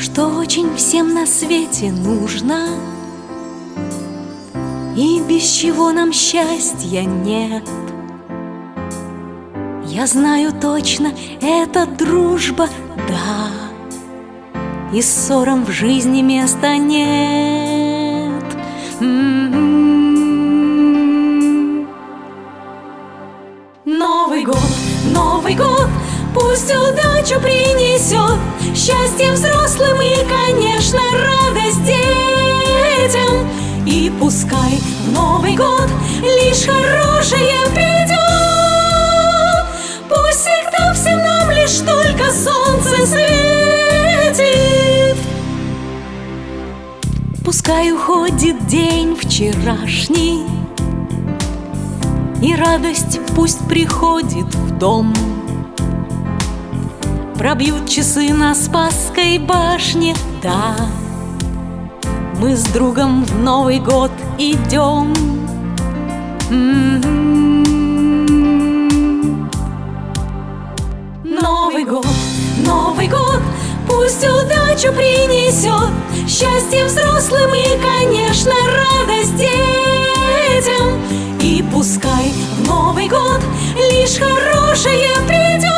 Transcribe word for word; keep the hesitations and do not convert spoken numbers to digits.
что очень всем на свете нужно и без чего нам счастья нет. Я знаю точно, это дружба, да, и ссорам в жизни места нет. М-м-м. Новый год, Новый год, пусть удачу принесет, счастье взрослым и, конечно, радость детям. И пускай в Новый год лишь хорошее придет, пусть всегда всем нам лишь только солнце светит. Пускай уходит день вчерашний, и радость пусть приходит в дом. Пробьют часы на Спасской башне, да, мы с другом в Новый год идем. М-м-м. Новый год, Новый год, пусть удачу принесет, счастье взрослым и, конечно, радость детям. И пускай в Новый год лишь хорошее придет,